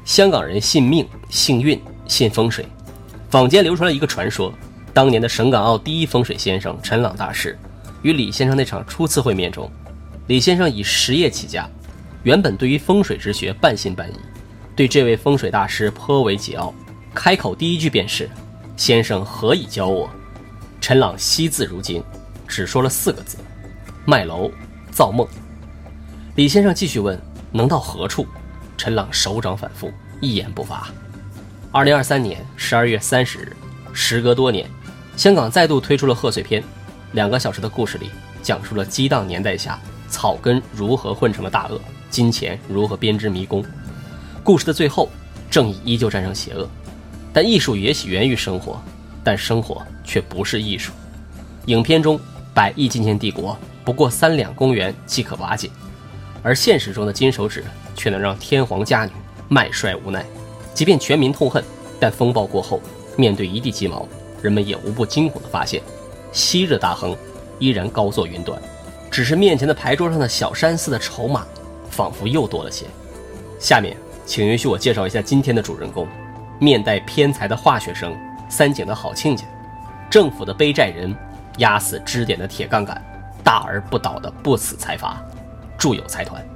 香港人信命、信运、信风水。坊间流传了一个传说，当年的省港澳第一风水先生陈朗大师与李先生那场初次会面中，李先生以实业起家，原本对于风水之学半信半疑，对这位风水大师颇为桀骜，开口第一句便是：先生何以教我？陈朗惜字如金，只说了4个字：卖楼造梦。李先生继续问：能到何处？陈朗手掌反复，一言不发。2023年12月30日，时隔多年，香港再度推出了贺岁片，2个小时的故事里讲述了激荡年代下草根如何混成了大恶，金钱如何编织迷宫。故事的最后，正义依旧战胜邪恶。但艺术也许源于生活，但生活却不是艺术。影片中100亿金钱帝国不过3两公元即可瓦解，而现实中的金手指却能让天皇家女麦帅无奈。即便全民痛恨，但风暴过后，面对一地鸡毛，人们也无不惊恐地发现，昔日大亨依然高坐云端，只是面前的牌桌上的小山似的筹码仿佛又多了些。下面请允许我介绍一下今天的主人公，面带偏财的化学生，三井的好亲家，政府的背债人，压死支点的铁杠杆，大而不倒的不死财阀，住友财团。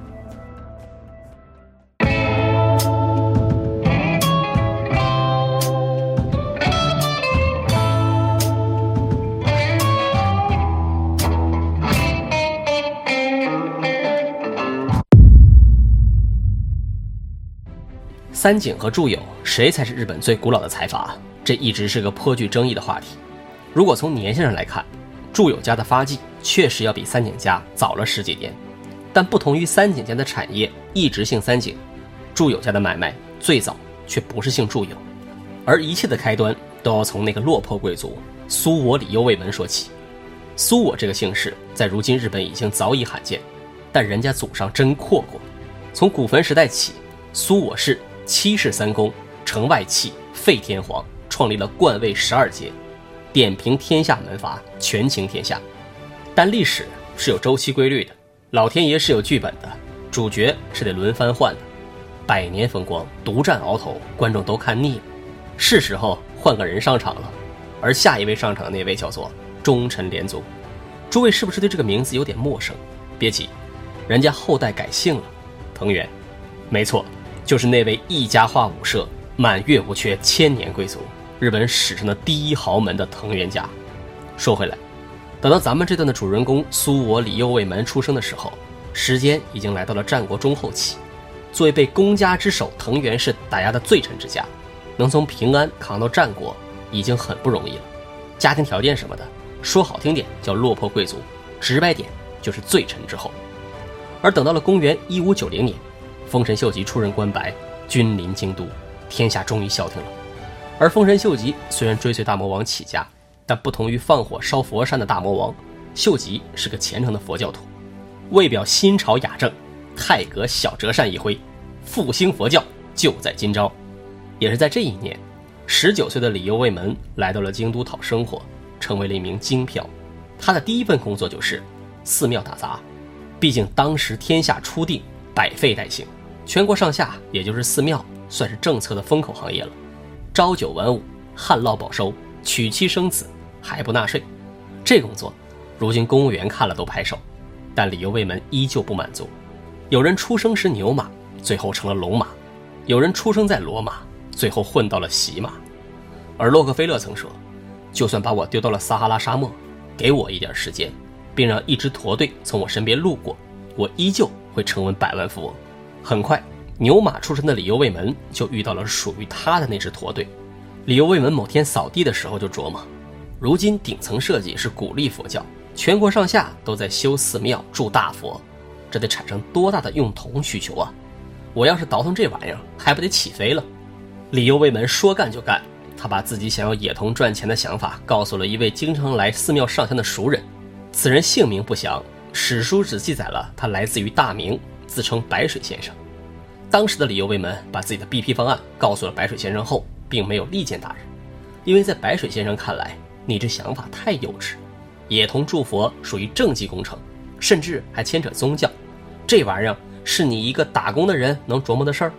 三井和住友谁才是日本最古老的财阀？这一直是个颇具争议的话题。如果从年限上来看，住友家的发迹确实要比三井家早了10几年，但不同于三井家的产业一直姓三井，住友家的买卖最早却不是姓住友，而一切的开端都要从那个落魄贵族苏我里右卫门说起。苏我这个姓氏在如今日本已经早已罕见，但人家祖上真阔过。从古坟时代起，苏我氏7世3公，承外戚，废天皇，创立了冠位12节，点评天下门阀，权倾天下。但历史是有周期规律的，老天爷是有剧本的，主角是得轮番换的。100年风光，独占鳌头，观众都看腻了，是时候换个人上场了。而下一位上场的那位叫做忠臣连族。诸位是不是对这个名字有点陌生？别急，人家后代改姓了，藤原。没错，就是那位一家化5社，满月无缺千年贵族，日本史上的第一豪门的藤原家。说回来，等到咱们这段的主人公苏我里右卫门出生的时候，时间已经来到了战国中后期。作为被公家之手藤原氏打压的罪臣之家，能从平安扛到战国已经很不容易了。家庭条件什么的，说好听点叫落魄贵族，直白点就是罪臣之后。而等到了公元1590年，丰臣秀吉出任官白，君临京都，天下终于消停了。而丰臣秀吉虽然追随大魔王起家，但不同于放火烧佛山的大魔王，秀吉是个虔诚的佛教徒。为表新朝雅正，太阁小折扇一挥，复兴佛教就在今朝。也是在这一年，19岁的里右卫门来到了京都讨生活，成为了一名京漂。他的第一份工作就是寺庙打杂，毕竟当时天下初定，百废待兴，全国上下也就是寺庙算是政策的风口行业了。朝九晚五，旱涝保收，娶妻生子，还不纳税。这工作如今公务员看了都拍手，但里右卫门依旧不满足。有人出生时牛马，最后成了龙马；有人出生在罗马，最后混到了喜马。而洛克菲勒曾说，就算把我丢到了撒哈拉沙漠，给我一点时间，并让一支驼队从我身边路过，我依旧会成为百万富翁。很快，牛马出身的里右卫门就遇到了属于他的那支驼队。里右卫门某天扫地的时候就琢磨，如今顶层设计是鼓励佛教，全国上下都在修寺庙铸大佛，这得产生多大的用铜需求啊！我要是倒腾这玩意儿，还不得起飞了？里右卫门说干就干，他把自己想要冶铜赚钱的想法告诉了一位经常来寺庙上香的熟人，此人姓名不详，史书只记载了他来自于大明，自称白水先生。当时的里右卫门把自己的 BP 方案告诉了白水先生后，并没有力荐大人，因为在白水先生看来，你这想法太幼稚，冶铜铸佛属于政绩工程，甚至还牵扯宗教，这玩意儿是你一个打工的人能琢磨的事儿。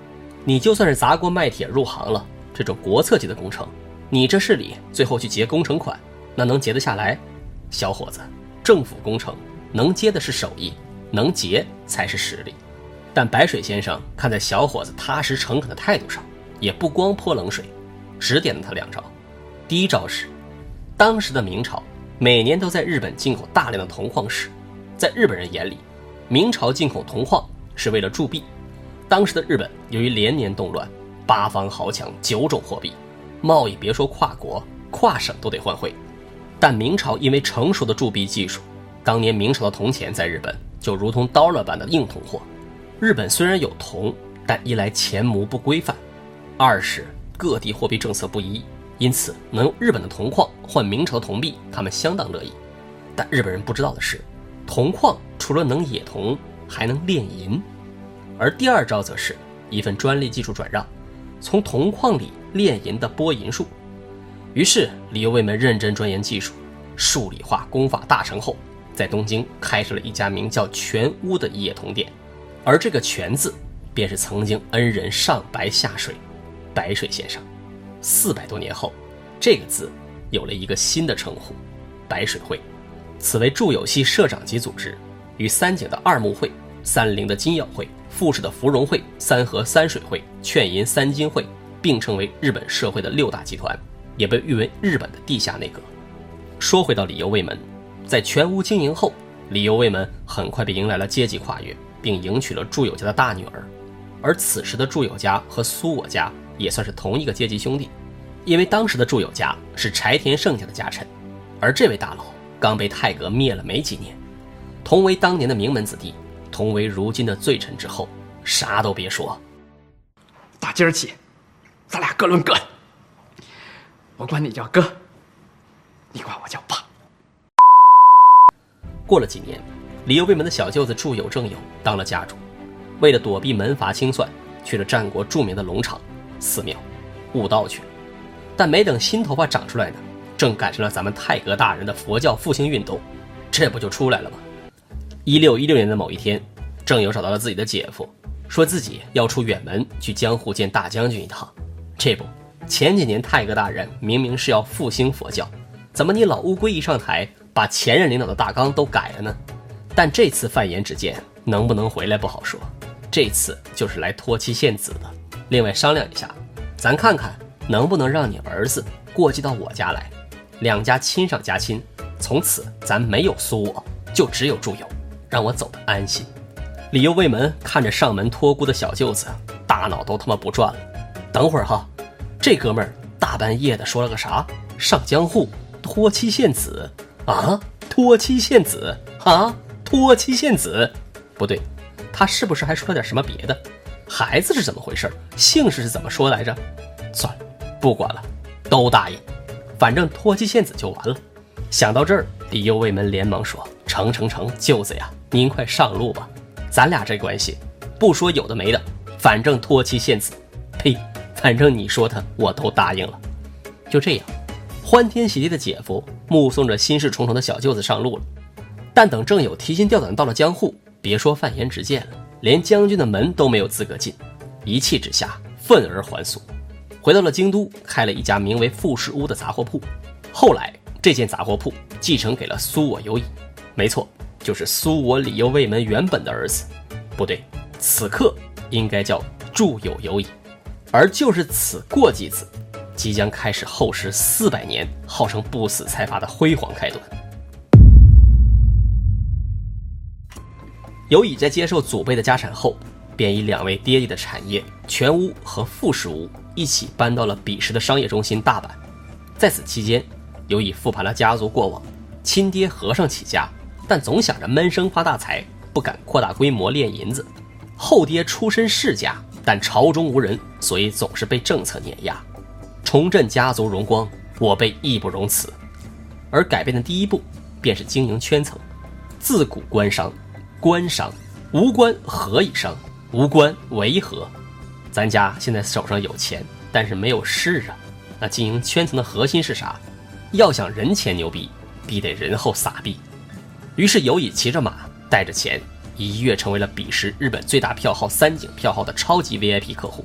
你就算是砸锅卖铁入行了，这种国策级的工程，你这市里最后去结工程款，那能结得下来？小伙子，政府工程能接的是手艺，能结才是实力。但白水先生看在小伙子踏实诚恳的态度上，也不光泼冷水，指点了他2招。第一招是，当时的明朝每年都在日本进口大量的铜矿石，在日本人眼里，明朝进口铜矿是为了铸币。当时的日本由于连年动乱，8方豪强9种货币，贸易别说跨国，跨省都得换汇。但明朝因为成熟的铸币技术，当年明朝的铜钱在日本就如同刀了般的硬铜货。日本虽然有铜，但一来钱模不规范，二是各地货币政策不一，因此能用日本的铜矿换明朝的铜币，他们相当乐意。但日本人不知道的是，铜矿除了能冶铜，还能炼银。而第2招则是一份专利技术转让，从铜矿里炼银的剥银术。于是李右卫门认真钻研技术，数理化功法大成后，在东京开设了一家名叫全屋的冶铜店。而这个全字便是曾经恩人上白下水白水先生。400多年后，这个字有了一个新的称呼，白水会。此为住友系社长级组织，与三井的二木会、三菱的金耀会、富士的芙蓉会、三河三水会、劝银三金会并称为日本社会的6大集团，也被誉为日本的地下内阁。说回到李右卫门，在全屋经营后，李右卫门很快便迎来了阶级跨越，并迎娶了住友家的大女儿。而此时的住友家和苏我家也算是同一个阶级兄弟，因为当时的住友家是柴田胜家的家臣，而这位大佬刚被太阁灭了没几年，同为当年的名门子弟，同为如今的罪臣之后，啥都别说。 打今儿起，咱俩各论各的，我管你叫哥，你管我叫爸。 过了几年，李右卫门的小舅子住友正友当了家主，为了躲避门阀清算，去了战国著名的龙场寺庙悟道去了。但没等新头发长出来呢，正赶上了咱们太阁大人的佛教复兴运动，这不就出来了吗？1616年的某一天，正友找到了自己的姐夫，说自己要出远门去江户见大将军一趟。这不，前几年太阁大人明明是要复兴佛教，怎么你老乌龟一上台，把前任领导的大纲都改了呢？但这次范言之见，能不能回来不好说，这次就是来托妻献子的。另外商量一下，咱看看能不能让你儿子过继到我家来，2家亲上加亲，从此咱没有苏我，就只有住友，让我走得安心。李右卫门看着上门托孤的小舅子，大脑都他妈不转了。等会儿哈，这哥们儿大半夜的说了个啥？上江户托妻献子啊？托妻献子啊？托妻献子？不对，他是不是还说了点什么别的？孩子是怎么回事？姓氏是怎么说来着？算了，不管了，都答应，反正托妻献子就完了。想到这儿，李右卫门连忙说：成，舅子呀，您快上路吧，咱俩这关系不说有的没的，反正托妻献子，呸，反正你说他我都答应了。就这样，欢天喜地的姐夫目送着心事重重的小舅子上路了。但等正友提心吊胆到了江户，别说范言直谏了，连将军的门都没有资格进，一气之下愤而还俗，回到了京都，开了一家名为富士屋的杂货铺。后来这间杂货铺继承给了苏我有乙，没错，就是苏我李右卫门原本的儿子，不对，此刻应该叫住友有乙。而就是此过继子，即将开始后世400年号称不死财阀的辉煌开端。有乙在接受祖辈的家产后，便以2位爹地的产业全屋和富士屋一起搬到了彼时的商业中心大阪。在此期间，有乙复盘了家族过往，亲爹和尚起家，但总想着闷声发大财，不敢扩大规模炼银子。后爹出身世家，但朝中无人，所以总是被政策碾压。重振家族荣光，我辈义不容辞。而改变的第一步，便是经营圈层。自古官商，官商无官何以商？无官为何？咱家现在手上有钱，但是没有势啊。那经营圈层的核心是啥？要想人前牛逼，必得人后撒币。于是有乙骑着马，带着钱，一跃成为了彼时日本最大票号三井票号的超级 VIP 客户。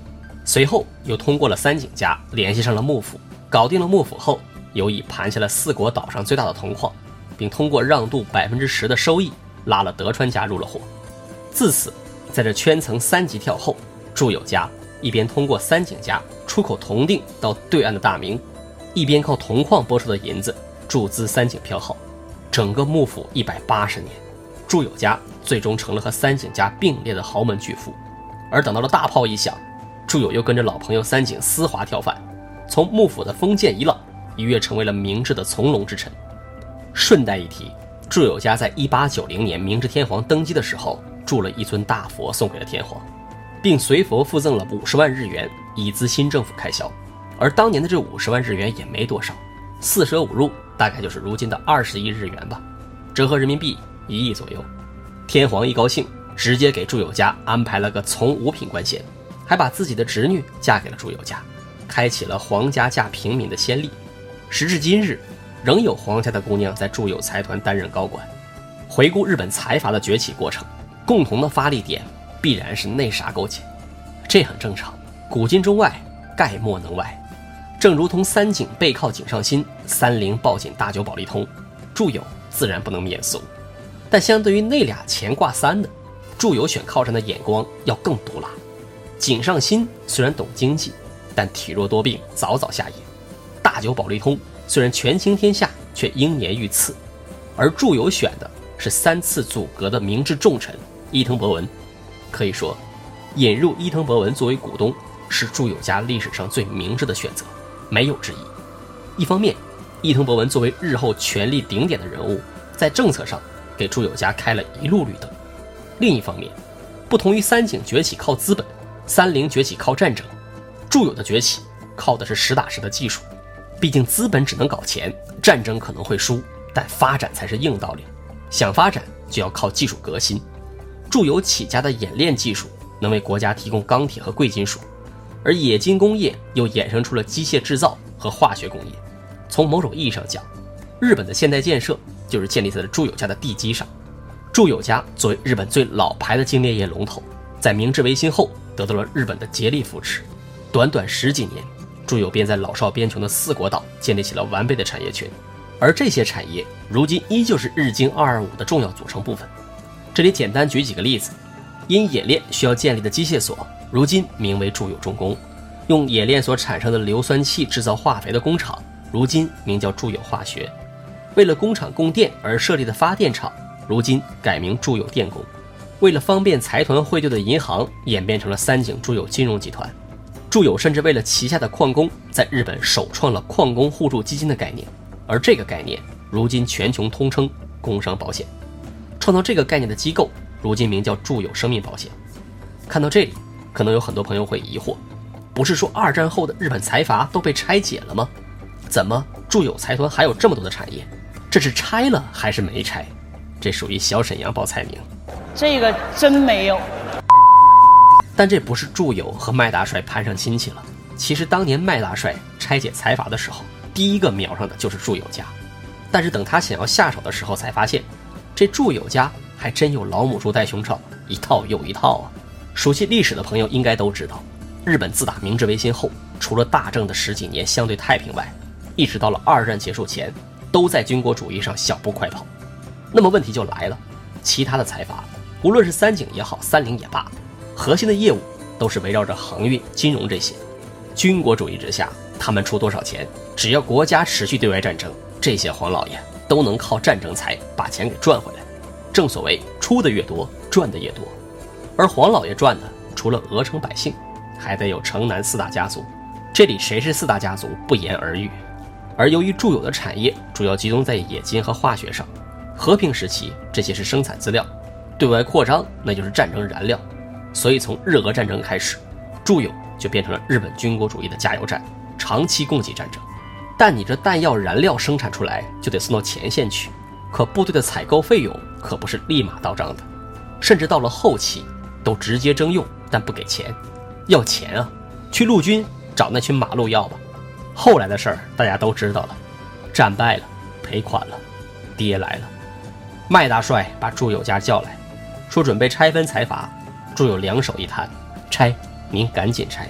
随后又通过了三井家联系上了幕府，搞定了幕府后，又以盘下了四国岛上最大的铜矿，并通过让渡10%的收益拉了德川家入了伙。自此，在这圈层3级跳后，住友家一边通过三井家出口铜锭到对岸的大明，一边靠铜矿拨出的银子注资三井票号。整个幕府180年，住友家最终成了和三井家并列的豪门巨富。而等到了大炮一响，住友又跟着老朋友三井丝滑跳反，从幕府的封建遗老一跃成为了明治的从龙之臣。顺带一提，住友家在1890年明治天皇登基的时候，铸了一尊大佛送给了天皇，并随佛附赠了50万日元以资新政府开销。而当年的这50万日元也没多少，45入大概就是如今的20亿日元吧，折合人民币1亿左右。天皇一高兴，直接给住友家安排了个从五品官衔，还把自己的侄女嫁给了住友家，开启了皇家嫁平民的先例。时至今日，仍有皇家的姑娘在住友财团担任高管。回顾日本财阀的崛起过程，共同的发力点必然是内纱勾结，这很正常，古今中外概莫能外。正如同三井背靠井上新，三菱抱紧大久保利通，住友自然不能免俗。但相对于那俩乾卦3的，住友选靠山的眼光要更毒辣。井上新虽然懂经济，但体弱多病，早早下野。大久保利通虽然权倾天下，却英年遇刺。而住友选的是3次阻隔的明治重臣伊藤博文。可以说，引入伊藤博文作为股东是住友家历史上最明智的选择，没有之一。一方面，伊藤博文作为日后权力顶点的人物，在政策上给住友家开了一路绿灯。另一方面，不同于三井崛起靠资本，三菱崛起靠战争，住友的崛起靠的是实打实的技术。毕竟资本只能搞钱，战争可能会输，但发展才是硬道理。想发展就要靠技术革新。住友起家的冶炼技术能为国家提供钢铁和贵金属，而冶金工业又衍生出了机械制造和化学工业。从某种意义上讲，日本的现代建设就是建立在了住友家的地基上。住友家作为日本最老牌的精炼业龙头，在明治维新后得到了日本的竭力扶持。短短10几年，住友便在老少边穷的四国岛建立起了完备的产业群，而这些产业如今依旧是日经225的重要组成部分。这里简单举几个例子，因冶炼需要建立的机械所，如今名为住友重工；用冶炼所产生的硫酸气制造化肥的工厂，如今名叫住友化学；为了工厂供电而设立的发电厂，如今改名住友电工；为了方便财团汇兑的银行，演变成了三井住友金融集团。住友甚至为了旗下的矿工，在日本首创了矿工互助基金的概念，而这个概念如今全球通称工伤保险。创造这个概念的机构如今名叫住友生命保险。看到这里，可能有很多朋友会疑惑，不是说2战后的日本财阀都被拆解了吗？怎么住友财团还有这么多的产业？这是拆了还是没拆？这属于小沈阳报菜名。 这个真没有。 但这不是住友和麦大帅攀上亲戚了。其实当年麦大帅拆解财阀的时候，第一个瞄上的就是住友家。但是等他想要下手的时候，才发现这住友家还真有老母猪戴胸罩，一套又一套啊！熟悉历史的朋友应该都知道，日本自打明治维新后，除了大正的10几年相对太平外，一直到了2战结束前，都在军国主义上小步快跑。那么问题就来了，其他的财阀，无论是三井也好，三菱也罢，核心的业务都是围绕着航运、金融这些。军国主义之下，他们出多少钱，只要国家持续对外战争，这些黄老爷都能靠战争财把钱给赚回来。正所谓出的越多，赚的越多。而黄老爷赚的除了鹅城百姓，还得有城南4大家族。这里谁是4大家族不言而喻。而由于住友的产业主要集中在冶金和化学上，和平时期这些是生产资料，对外扩张那就是战争燃料。所以从日俄战争开始，住友就变成了日本军国主义的加油站，长期供给战争。但你这弹药燃料生产出来就得送到前线去，可部队的采购费用可不是立马到账的，甚至到了后期都直接征用，但不给钱。要钱啊，去陆军找那群马路要吧。后来的事儿大家都知道了，战败了，赔款了，爹来了。麦大帅把住友家叫来，说准备拆分财阀。住友两手一摊，拆，您赶紧拆。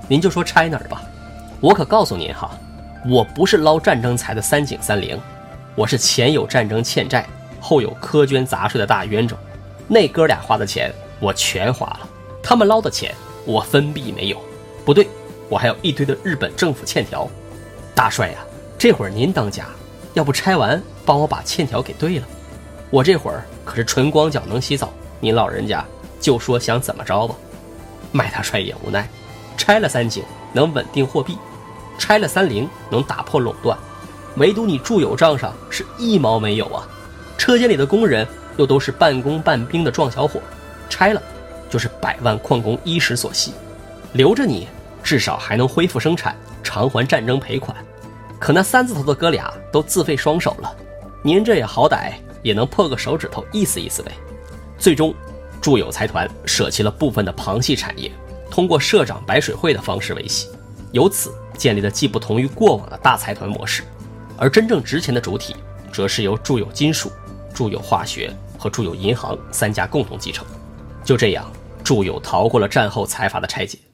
您就说拆哪儿吧。我可告诉您哈，我不是捞战争财的三井三菱，我是前有战争欠债，后有苛捐杂税的大冤种。那哥俩花的钱我全花了，他们捞的钱我分币没有。不对，我还有一堆的日本政府欠条。大帅呀，这会儿您当家，要不拆完帮我把欠条给对了。我这会儿可是纯光脚能洗澡，您老人家就说想怎么着吧。麦大帅也无奈，拆了三井能稳定货币，拆了三菱能打破垄断，唯独你住友账上是一毛没有啊。车间里的工人又都是半工半兵的壮小伙，拆了就是百万矿工衣食所系，留着你至少还能恢复生产，偿还战争赔款。可那三字头的哥俩都自费双手了，您这也好歹也能破个手指头意思意思呗。最终住友财团舍弃了部分的旁系产业，通过社长白水会的方式维系，由此建立了既不同于过往的大财团模式。而真正值钱的主体则是由住友金属、住友化学和住友银行三家共同继承。就这样，住友逃过了战后财阀的拆解。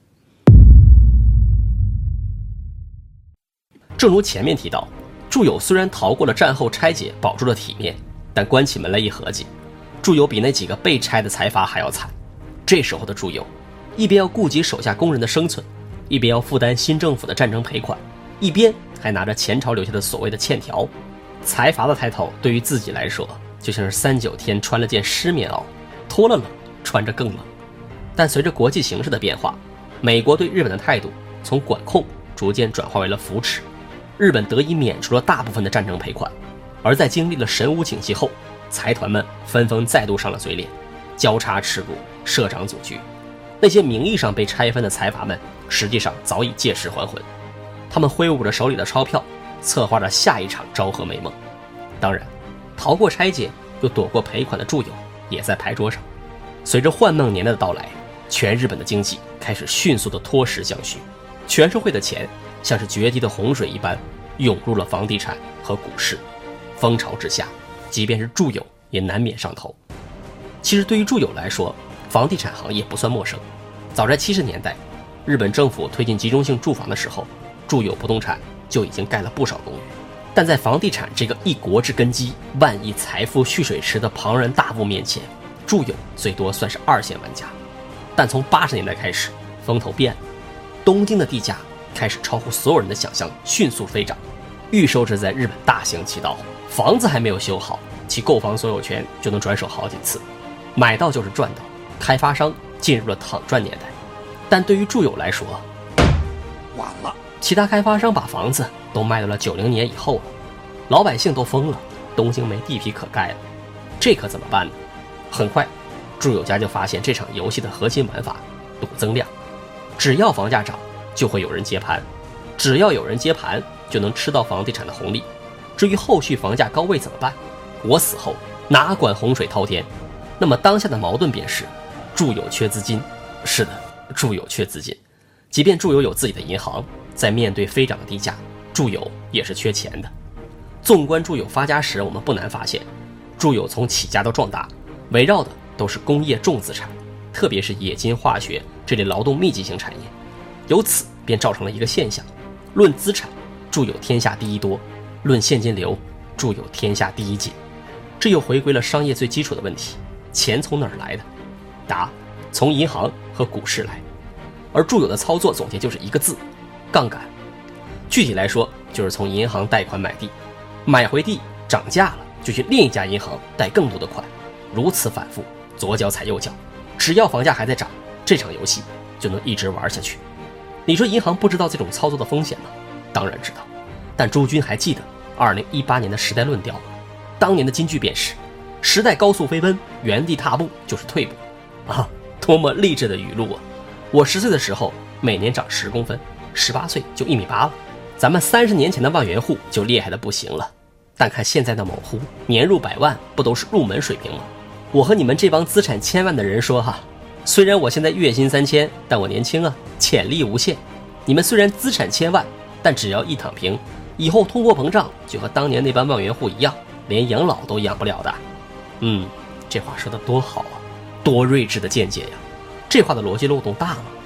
正如前面提到，住友虽然逃过了战后拆解，保住了体面，但关起门来一合计，住友比那几个被拆的财阀还要惨。这时候的住友，一边要顾及手下工人的生存，一边要负担新政府的战争赔款，一边还拿着前朝留下的所谓的欠条。财阀的抬头对于自己来说，就像是3-9天穿了件湿棉袄，脱了冷，穿着更冷。但随着国际形势的变化，美国对日本的态度从管控逐渐转化为了扶持，日本得以免除了大部分的战争赔款。而在经历了神武景气后，财团们纷纷再度上了嘴脸，交叉持股，社长组局。那些名义上被拆分的财阀们，实际上早已借尸还魂。他们挥舞着手里的钞票，策划着下一场昭和美梦。当然，逃过拆解又躲过赔款的住友也在牌桌上。随着幻梦年代的到来，全日本的经济开始迅速的脱实降虚，全社会的钱像是决堤的洪水一般涌入了房地产和股市。风潮之下，即便是住友也难免上头。其实对于住友来说，房地产行业不算陌生。早在70年代，日本政府推进集中性住房的时候，住友不动产就已经盖了不少公寓。但在房地产这个一国之根基、万亿财富蓄水池的庞然大物面前，住友最多算是2线玩家。但从80年代开始，风头变了，东京的地价开始超乎所有人的想象，迅速飞涨。预售制在日本大行其道，房子还没有修好，其购房所有权就能转手好几次，买到就是赚到，开发商进入了躺赚年代。但对于住友来说，晚了，其他开发商把房子都卖到了90年以后了，老百姓都疯了，东京没地皮可盖了，这可怎么办呢？很快，住友家就发现这场游戏的核心玩法赌增量，只要房价涨，就会有人接盘，只要有人接盘，就能吃到房地产的红利。至于后续房价高位怎么办，我死后哪管洪水滔天。那么当下的矛盾便是，住友缺资金。是的，住友缺资金。即便住友有自己的银行，在面对飞涨的地价，住友也是缺钱的。纵观住友发家史，我们不难发现，住友从起家到壮大，围绕的都是工业重资产，特别是冶金化学这类劳动密集型产业。由此便造成了一个现象，论资产，住友天下第一多，论现金流，住友天下第一紧。这又回归了商业最基础的问题，钱从哪儿来的？答：从银行和股市来。而住友的操作总结就是一个字：杠杆。具体来说，就是从银行贷款买地，买回地涨价了，就去另一家银行贷更多的款，如此反复，左脚踩右脚，只要房价还在涨，这场游戏就能一直玩下去。你说银行不知道这种操作的风险吗？当然知道。但诸君还记得2018年的时代论调吗？当年的金句便是：时代高速飞奔，原地踏步就是退步。啊，多么励志的语录啊！我10岁的时候每年长10公分，18岁就1.8米了。咱们30年前的万元户就厉害的不行了，但看现在的某户年入100万，不都是入门水平吗？我和你们这帮资产千万的人说哈，虽然我现在月薪3000，但我年轻啊，潜力无限。你们虽然资产千万，但只要一躺平，以后通货膨胀就和当年那帮万元户一样，连养老都养不了的。这话说得多好啊，多睿智的见解呀！这话的逻辑漏洞大吗？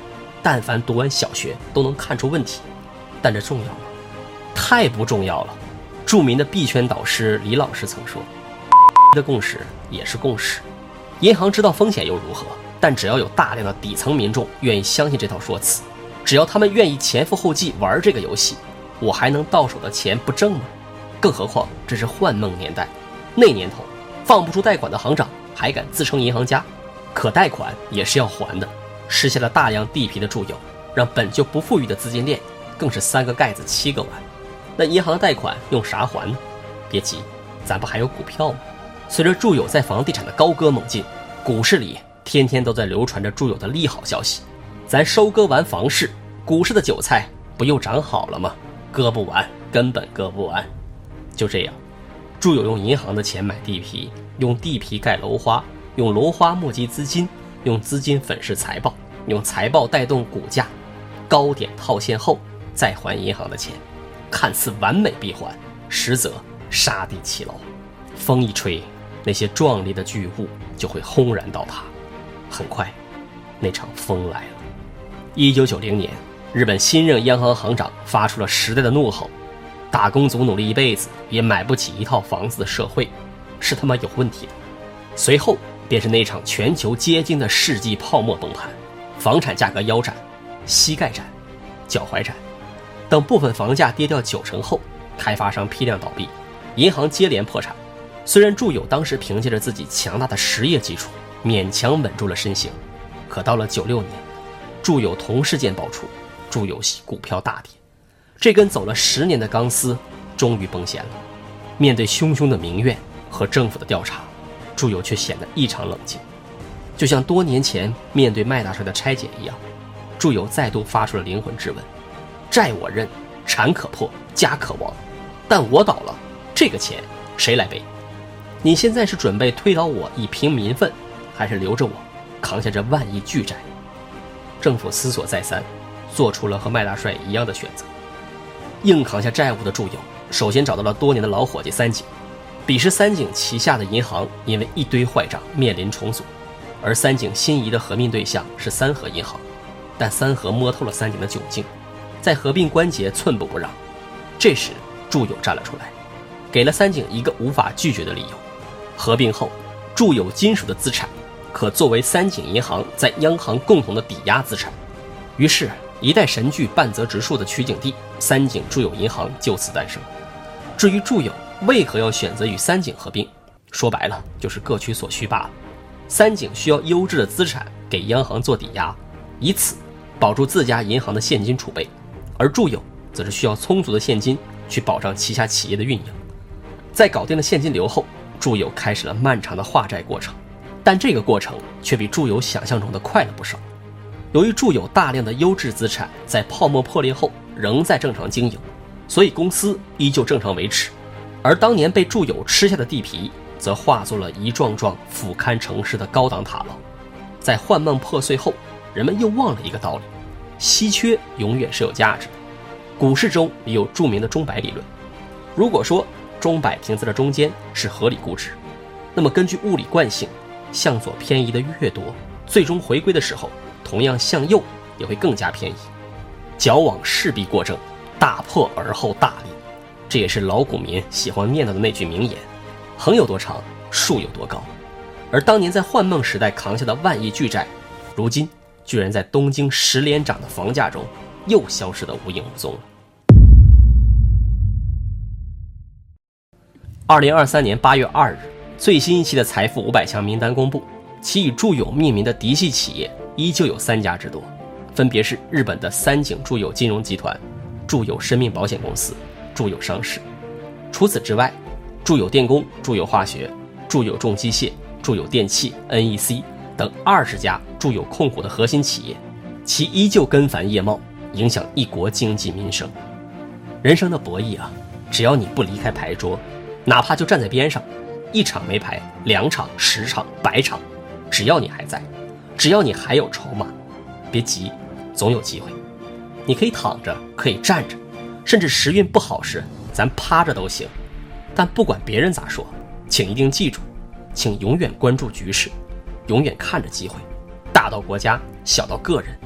但凡读完小学都能看出问题。但这重要吗？太不重要了。著名的币圈导师李老师曾说，的共识也是共识。银行知道风险又如何？但只要有大量的底层民众愿意相信这套说辞，只要他们愿意前赴后继玩这个游戏，我还能到手的钱不挣吗？更何况这是幻梦年代，那年头放不出贷款的行长还敢自称银行家，可贷款也是要还的。吃下了大量地皮的住友，让本就不富裕的资金链更是3个盖子7个碗。那银行贷款用啥还呢？别急，咱不还有股票吗？随着住友在房地产的高歌猛进，股市里天天都在流传着住友的利好消息。咱收割完房市，股市的韭菜不又长好了吗？割不完，根本割不完。就这样，住友用银行的钱买地皮，用地皮盖楼花，用楼花募集资金，用资金粉饰财报，用财报带动股价，高点套现后再还银行的钱，看似完美闭环，实则杀地起楼。风一吹，那些壮丽的巨物就会轰然倒塌。很快，那场风来了。1990年，日本新任央行行长发出了时代的怒吼：打工族努力一辈子也买不起一套房子的社会，是他妈有问题的。随后便是那场全球皆惊的世纪泡沫崩盘，房产价格腰斩、膝盖斩、脚踝斩。等部分房价跌掉90%后，开发商批量倒闭，银行接连破产。虽然住友当时凭借着自己强大的实业基础勉强稳住了身形，可到了96年，住友同事件爆出，住友系股票大跌，这根走了10年的钢丝终于崩弦了。面对汹汹的民怨和政府的调查，住友却显得异常冷静，就像多年前面对麦大帅的拆解一样，住友再度发出了灵魂质问：债我认，产可破，家可亡，但我倒了，这个钱谁来背？你现在是准备推倒我以平民愤，还是留着我扛下这万亿巨债？政府思索再三，做出了和麦大帅一样的选择。硬扛下债务的住友首先找到了多年的老伙计三井。彼时三井旗下的银行因为一堆坏账面临重组，而三井心仪的合并对象是三和银行，但三和摸透了三井的窘境，在合并关节寸步不让。这时住友站了出来，给了三井一个无法拒绝的理由：合并后，住友金属的资产可作为三井银行在央行共同的抵押资产。于是一代神剧半泽直树的取景地三井住友银行就此诞生。至于住友为何要选择与三井合并，说白了就是各取所需罢了。三井需要优质的资产给央行做抵押，以此保住自家银行的现金储备，而住友则是需要充足的现金去保障旗下企业的运营。在搞定了现金流后，住友开始了漫长的化债过程，但这个过程却比住友想象中的快了不少。由于住友大量的优质资产在泡沫破裂后仍在正常经营，所以公司依旧正常维持，而当年被住友吃下的地皮则化作了一幢幢俯瞰城市的高档塔楼。在幻梦破碎后，人们又忘了一个道理：稀缺永远是有价值的。股市中也有著名的钟摆理论，如果说钟摆停在了中间是合理估值，那么根据物理惯性，向左偏移的越多，最终回归的时候同样向右也会更加偏移。矫枉势必过正，大破而后大利，这也是老股民喜欢念叨的那句名言：横有多长，竖有多高。而当年在幻梦时代扛下的万亿巨债，如今居然在东京10连涨的房价中又消失得无影无踪了。2023年8月2日，最新一期的财富500强名单公布，其以住友命名的嫡系企业依旧有3家之多，分别是日本的三井住友金融集团、住友生命保险公司、住友商事。除此之外，住友电工、住友化学、住友重机械、住友电器、NEC 等20家住友控股的核心企业，其依旧根繁叶茂，影响一国经济民生。人生的博弈啊，只要你不离开牌桌，哪怕就站在边上，1场没牌，2场、10场、100场，只要你还在，只要你还有筹码，别急，总有机会。你可以躺着，可以站着，甚至时运不好时咱趴着都行。但不管别人咋说，请一定记住，请永远关注局势，永远看着机会，大到国家，小到个人。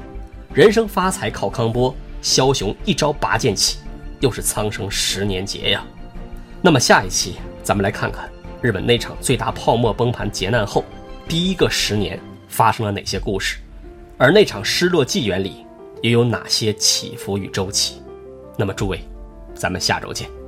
人生发财靠康波，枭雄一朝拔剑起，又是苍生10年劫呀。那么下一期咱们来看看日本那场最大泡沫崩盘劫难后第一个10年发生了哪些故事，而那场失落纪元里又有哪些起伏与周期。那么诸位，咱们下周见。